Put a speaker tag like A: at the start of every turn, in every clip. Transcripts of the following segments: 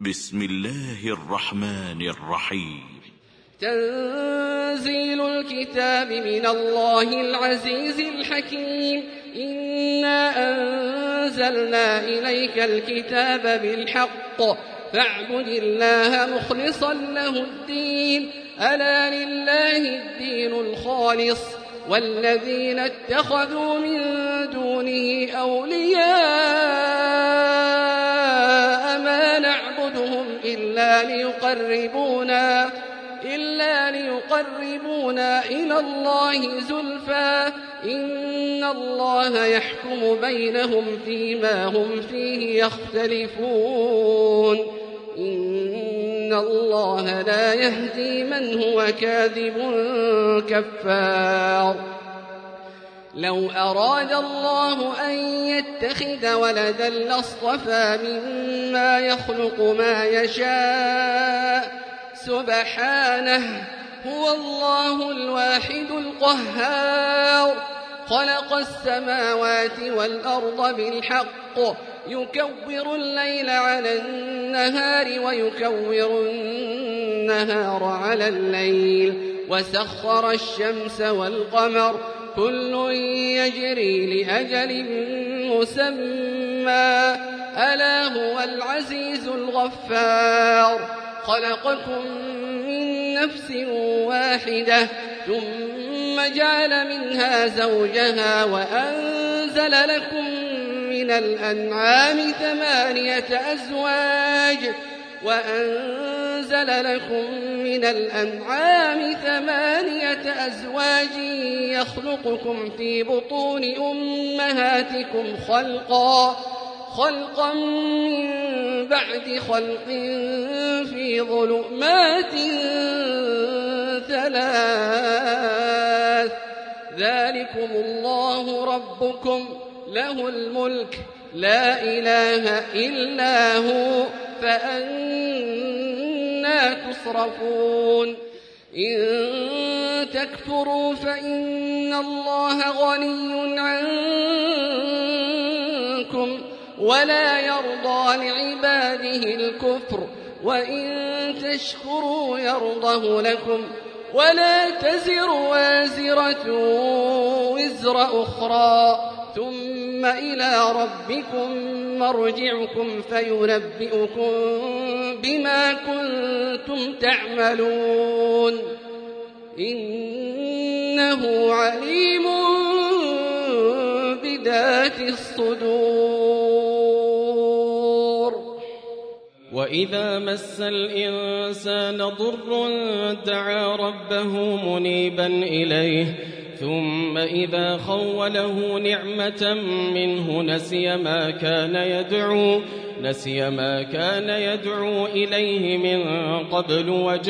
A: بسم الله الرحمن الرحيم.
B: تنزيل الكتاب من الله العزيز الحكيم. إنا أنزلنا إليك الكتاب بالحق فاعبد الله مخلصا له الدين. ألا لله الدين الخالص والذين اتخذوا من دونه أولياء ما نعبدهم إلا ليقربونا إلى الله زلفى إن الله يحكم بينهم فيما هم فيه يختلفون. إن الله لا يهدي من هو كاذب كفار. لو أراد الله أن يتخذ ولدا لاصطفى مما يخلق ما يشاء سبحانه هو الله الواحد القهار. خلق السماوات والأرض بالحق يكور الليل على النهار ويكور النهار على الليل وسخر الشمس والقمر كل يجري لأجل مسمى ألا هو العزيز الغفار. خلقكم من نفس واحدة ثم جعل منها زوجها وأنزل لكم من الأنعام ثمانية أزواج يخلقكم في بطون أمهاتكم خلقا من بعد خلق في ظلمات ثلاث. ذلكم الله ربكم له الملك لا إله إلا هو فأنى تصرفون. إن تكفروا فإن الله غني عنكم ولا يرضى لعباده الكفر وإن تشكروا يرضه لكم ولا تزر وازرة وزر أخرى ثم إلى ربكم مرجعكم فينبئكم بما كنتم تعملون. إنه عليم بذات الصدور.
C: وإذا مس الإنسان ضر دعا ربه منيبا إليه ثم إذا خوله نعمة منه نسي ما كان يدعو إليه من قبل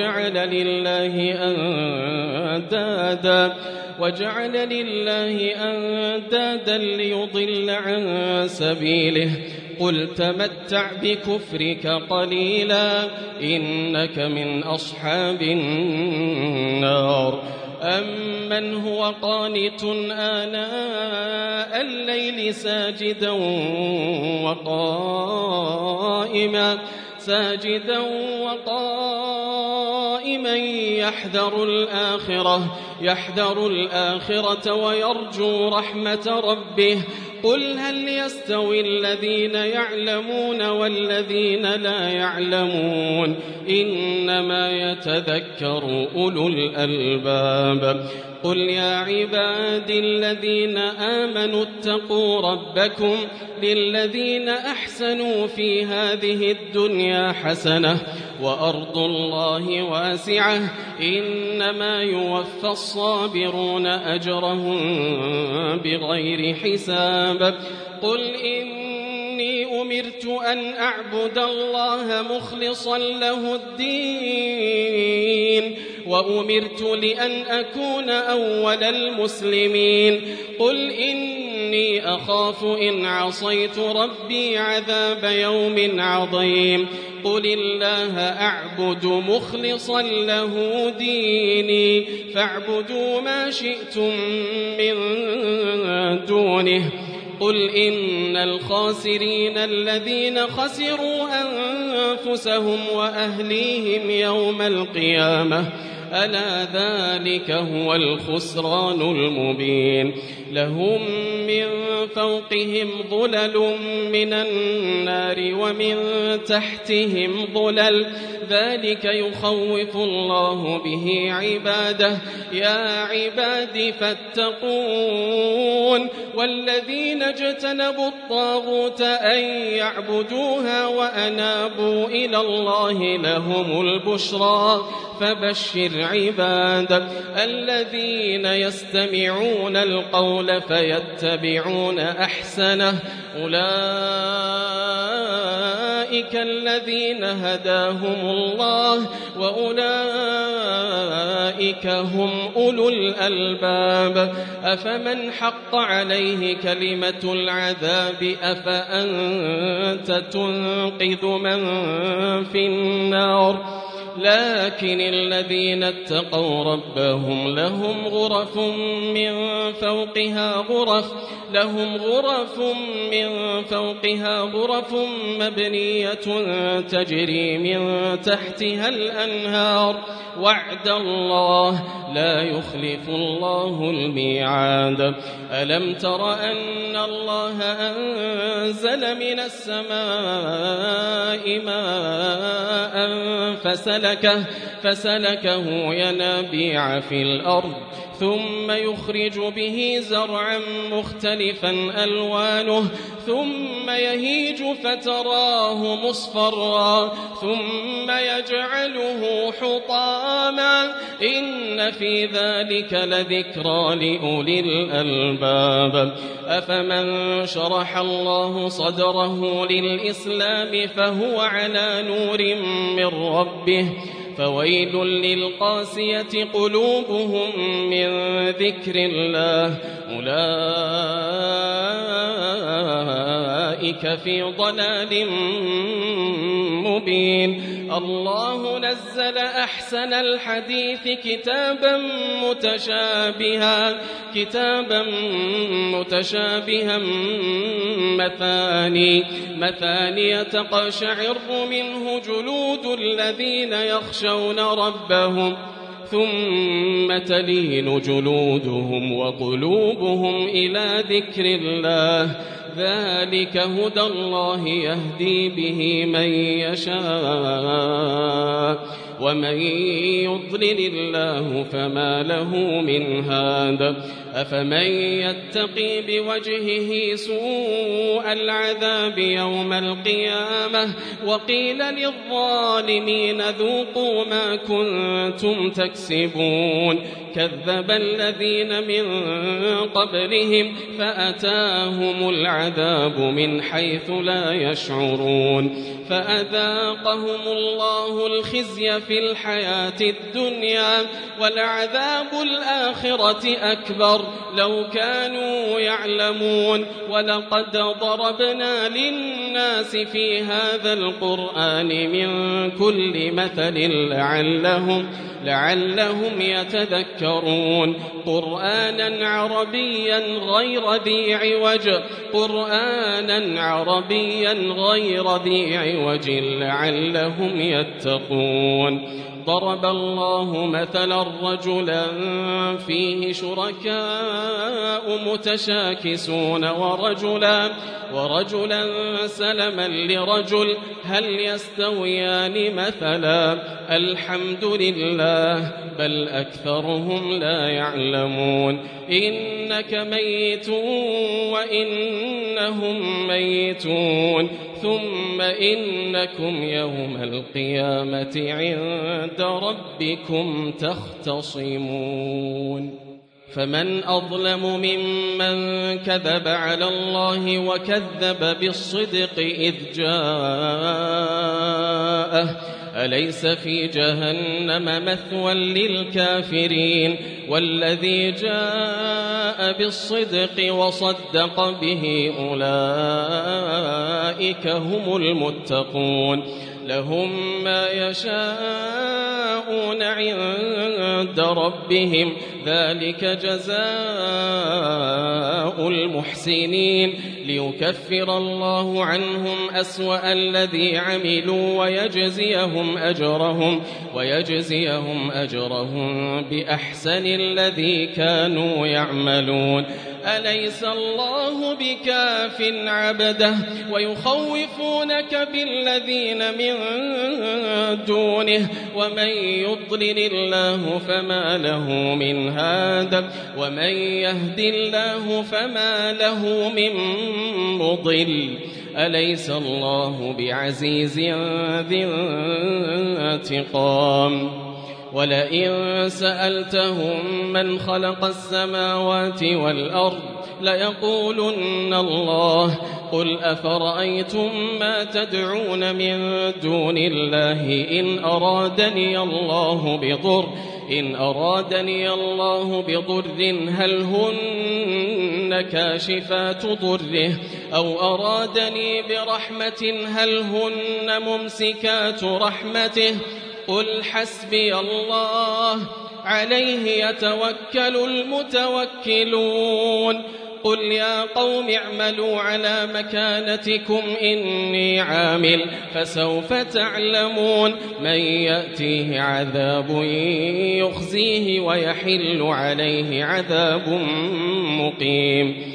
C: وجعل لله أندادا ليضل عن سبيله. قل تمتع بكفرك قليلا إنك من أصحاب النار. أمن هو قانت آناء الليل ساجدا وقائما يحذر الآخرة ويرجو رحمة ربه. قل هل يستوي الذين يعلمون والذين لا يعلمون إنما يتذكر أولو الألباب. قل يا عبادي الذين آمنوا اتقوا ربكم للذين أحسنوا في هذه الدنيا حسنة وأرض الله واسعة إنما يوفى الصابرون أجرهم بغير حساب. قل إني أمرت أن أعبد الله مخلصا له الدين وأمرت لأن أكون أول المسلمين. قل إني أخاف إن عصيت ربي عذاب يوم عظيم. قل الله أعبد مخلصا له ديني فاعبدوا ما شئتم من دونه قل إن الخاسرين الذين خسروا أنفسهم وأهليهم يوم القيامة ألا ذلك هو الخسران المبين لهم من فوقهم ظلل من النار ومن تحتهم ظلل ذلك يخوف الله به عباده يا عباد فاتقون والذين اجتنبوا الطاغوت أن يعبدوها وأنابوا إلى الله لهم البشرى فبشر عباد الذين يستمعون القول فيتبعون أحسنه أولئك الذين هداهم الله وأولئك هم أولو الألباب أفمن حق عليه كلمة العذاب أفأنت تنقذ من في النار لكن الذين اتقوا ربهم لهم غرف من فوقها غرف مبنية تجري من تحتها الأنهار وعد الله لا يخلف الله الميعاد ألم تر أن الله أنزل من السماء ماء فسلكه ينابيع في الأرض ثم يخرج به زرعا مختلفا ألوانه ثم يهيج فتراه مصفرا ثم يجعله حطاما إن في ذلك لذكرى لأولي الألباب أفمن شرح الله صدره للإسلام فهو على نور من ربه فويل للقاسية قلوبهم من ذكر الله أولئك في ضلال مبين الله نزل أحسن الحديث كتابا متشابها مثاني تقشعر منه جلود الذين يخشون ربهم ثم تلين جلودهم وقلوبهم إلى ذكر الله ذلك هدى الله يهدي به من يشاء ومن يضلل الله فما له من هاد أفمن يتقي بوجهه سوء العذاب يوم القيامة وقيل للظالمين ذوقوا ما كنتم تكسبون كذب الذين من قبلهم فأتاهم العذاب من حيث لا يشعرون فأذاقهم الله الخزي في الحياة الدنيا ولعذاب الآخرة أكبر لو كانوا يعلمون ولقد ضربنا للناس في هذا القرآن من كل مثل لعلهم يتذكرون قرآنا عربيا غير ذي عوج لعلهم يتقون ضرب الله مثلا رجلا فيه شركاء متشاكسون ورجلا سلما لرجل هل يستويان مثلا الحمد لله بل أكثرهم لا يعلمون إنك ميت وإنهم ميتون ثم إنكم يوم القيامة عند ربكم تختصمون فمن أظلم ممن كذب على الله وكذب بالصدق إذ جاءه أليس في جهنم مثوى للكافرين والذي جاء بالصدق وصدق به أولئك هم المتقون لهم ما يشاءون عند ربهم ذلك جزاء المحسنين ليكفر الله عنهم أسوأ الذي عملوا ويجزيهم أجرهم بأحسن الذي كانوا يعملون أليس الله بكاف عبده ويخوفونك بالذين من دونه ومن يضلل الله فما له من هاد ومن يهد الله فما له من مضل أليس الله بعزيز ذي انتقام ولئن سألتهم من خلق السماوات والأرض ليقولن الله قل أفرأيتم ما تدعون من دون الله إن أرادني الله بضر هل هن كاشفات ضره أو أرادني برحمة هل هن ممسكات رحمته قل حسبي الله عليه يتوكل المتوكلون قل يا قوم اعملوا على مكانتكم إني عامل فسوف تعلمون من يأتيه عذاب يخزيه ويحل عليه عذاب مقيم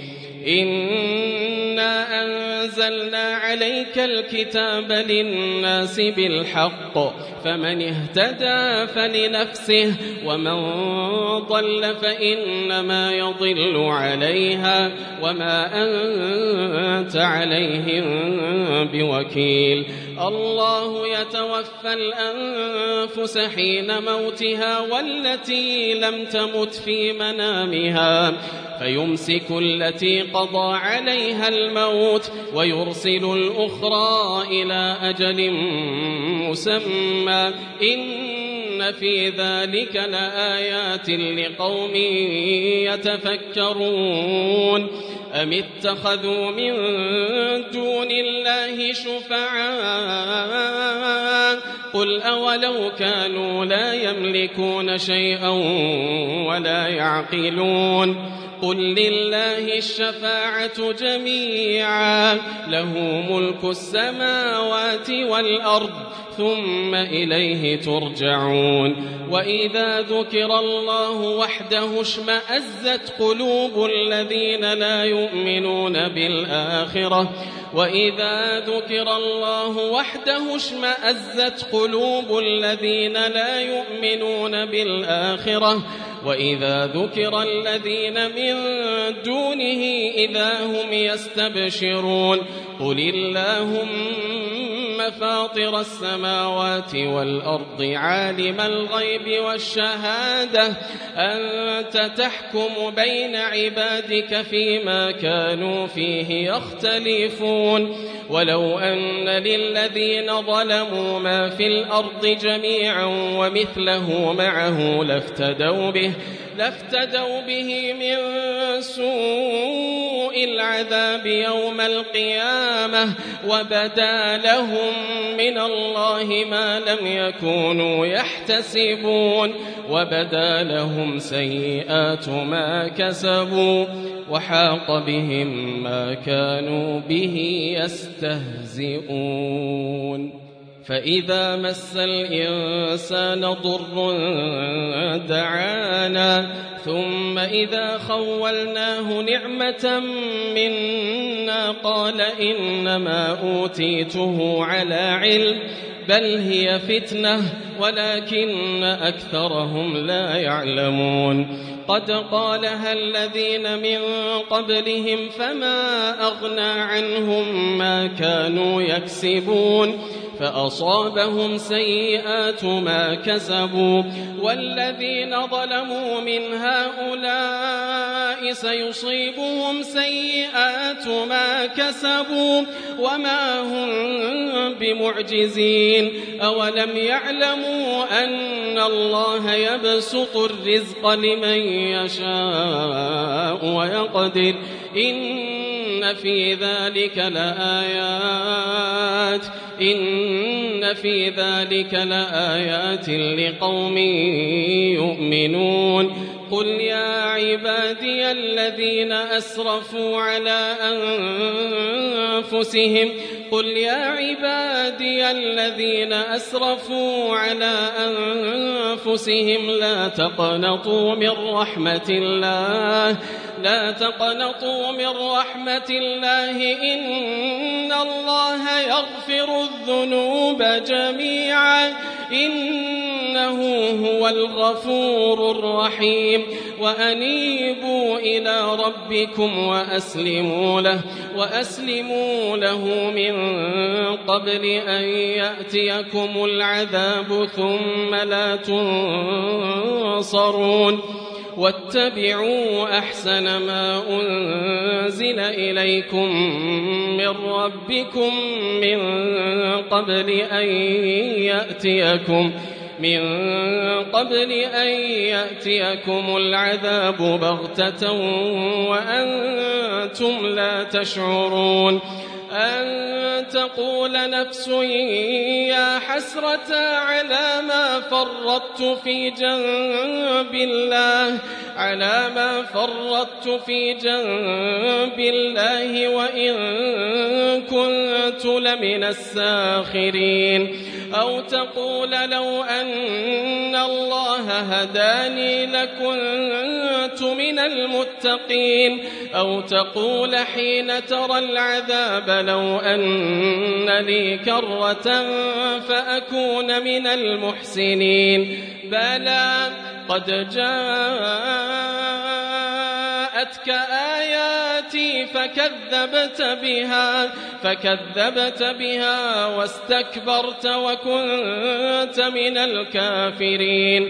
C: إنا أنزلنا عليك الكتاب للناس بالحق فمن اهتدى فلنفسه ومن ضل فإنما يضل عليها وما أنت عليهم بوكيل الله يتوفى الأنفس حين موتها والتي لم تمت في منامها فيمسك التي قضى عليها الموت ويرسل الأخرى إلى أجل مسمى إن في ذلك لآيات لقوم يتفكرون أم اتخذوا من دون الله شفعاء قل أولو كانوا لا يملكون شيئا ولا يعقلون قل لله الشفاعة جميعا له ملك السماوات والأرض ثم إليه ترجعون وإذا ذكر الله وحده اشمأزت قلوب الذين لا يؤمنون بالآخرة وإذا ذكر الله وحده اشمأزت قلوب الذين لا يؤمنون بالآخرة وإذا ذكر الذين من دونه إذا هم يستبشرون قل اللهم فاطر السماوات والأرض عالم الغيب والشهادة أنت تحكم بين عبادك فيما كانوا فيه يختلفون ولو أن للذين ظلموا ما في الأرض جميعا ومثله معه لافتدوا به من سوء العذاب يوم القيامة وبدا لهم من الله ما لم يكونوا يحتسبون وبدا لهم سيئات ما كسبوا وحاق بهم ما كانوا به يستهزئون فإذا مس الإنسان ضر دعانا ثم إذا خولناه نعمة منا قال إنما أوتيته على علم بل هي فتنة ولكن أكثرهم لا يعلمون قد قالها الذين من قبلهم فما أغنى عنهم ما كانوا يكسبون فأصابهم سيئات ما كسبوا والذين ظلموا من هؤلاء سيصيبهم سيئات ما كسبوا وما هم بمعجزين أولم يعلموا أن الله يبسط الرزق لمن يشاء ويقدر إن إن في ذلك لآيات لقوم يؤمنون قل يا عبادي الذين أسرفوا على أنفسهم لا تقنطوا من رحمة الله إن الله يغفر الذنوب جميعا إنه هو الغفور الرحيم وأنيبوا إلى ربكم وأسلموا له من قبل أن يأتيكم العذاب ثم لا تنصرون واتبعوا أحسن ما أنزل إليكم من ربكم من قبل أن يأتيكم العذاب بغتة وأنتم لا تشعرون أن تقول نفس يا حسرة على ما فرطت في جنب الله وإن كنت لمن الساخرين أو تقول لو أن الله هداني لكنت من المتقين أو تقول حين ترى العذاب لو أن لي كرة فأكون من المحسنين بلى قد جاءتك آياتي فكذبت بها واستكبرت وكنت من الكافرين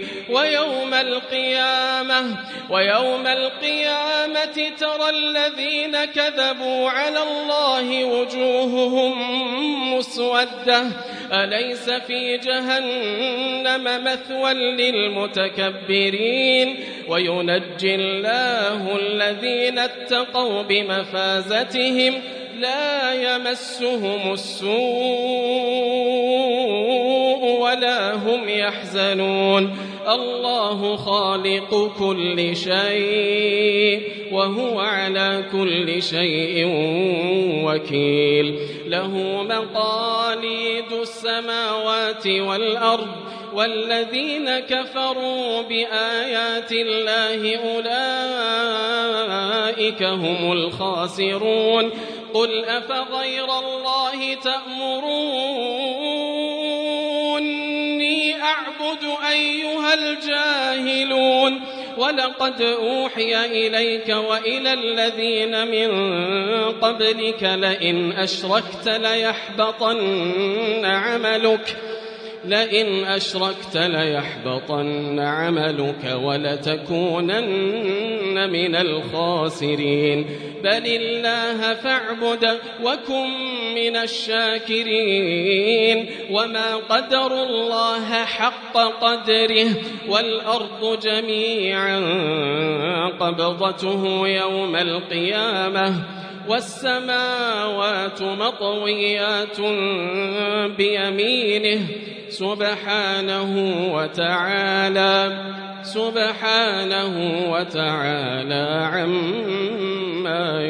C: ويوم القيامة ترى الذين كذبوا على الله وجوههم مسودة أليس في جهنم مثوى للمتكبرين وينجي الله الذين اتقوا بمفازتهم لا يمسهم السوء ولا هم يحزنون الله خالق كل شيء وهو على كل شيء وكيل له مقاليد السماوات والأرض والذين كفروا بآيات الله أولئك هم الخاسرون قل أفغير الله تأمروني أعبد أيها الجاهلون ولقد أوحي إليك وإلى الذين من قبلك لئن أشركت ليحبطن عملك ولتكونن من الخاسرين بل الله فاعبد وكن من الشاكرين وما قدروا الله حق قدره والأرض جميعا قبضته يوم القيامة والسماوات مطويات بيمينه سبحانه وتعالى عما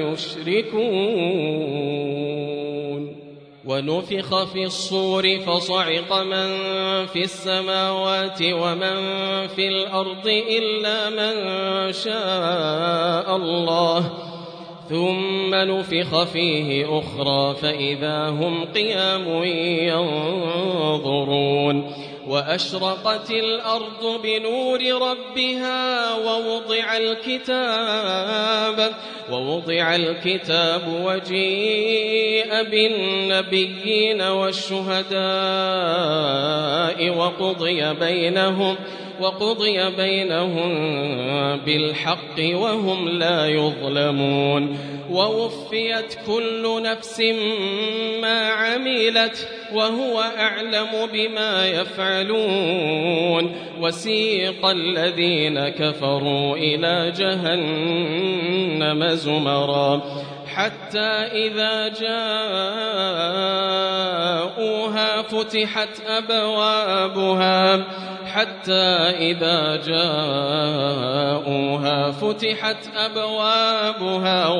C: يشركون ونفخ في الصور فصعق من في السماوات ومن في الأرض إلا من شاء الله ثم نفخ فيه أخرى فإذا هم قيام ينظرون وأشرقت الأرض بنور ربها ووضع الكتاب وجيء بالنبيين والشهداء وقضي بينهم بالحق وهم لا يظلمون ووفيت كل نفس ما عملت وهو أعلم بما يفعلون وسيق الذين كفروا إلى جهنم زمرا حتى إذا جاءوها فتحت أبوابها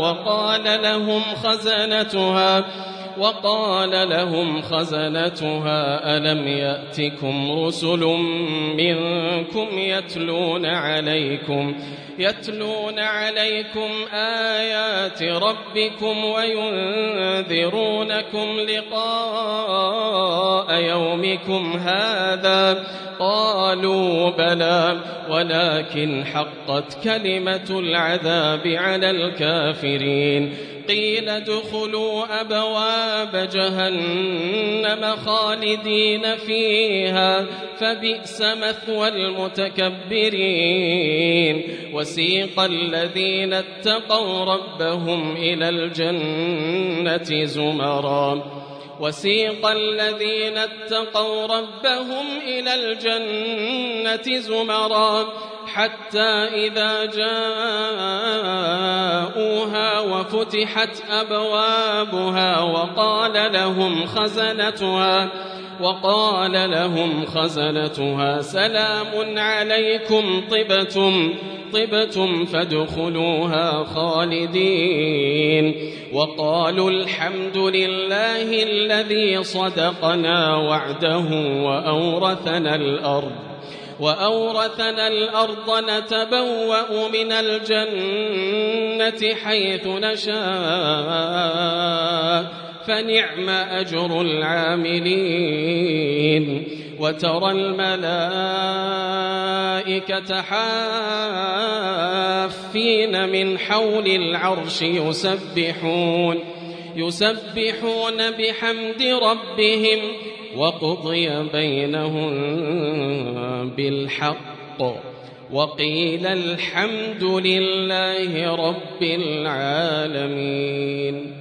C: وقال لهم خزنتها ألم يأتكم رسل منكم يتلون عليكم آيات ربكم وينذرونكم لقاء يومكم هذا؟ قالوا بلى ولكن حقت كلمة العذاب على الكافرين. قيل ادخلوا أبواب جهنم خالدين فيها فبئس مثوى المتكبرين. وسيق الذين اتقوا ربهم إلى الجنة زمرا حتى إذا جاءوها وفتحت أبوابها وقال لهم خزنتها سلام عليكم طبتم فادخلوها خالدين. وقالوا الحمد لله الذي صدقنا وعده وأورثنا الأرض نتبوأ من الجنة حيث نشاء فنعم أجر العاملين. وترى الملائكة حافين من حول العرش يسبحون بحمد ربهم وقضي بينهم بالحق وقيل الحمد لله رب العالمين.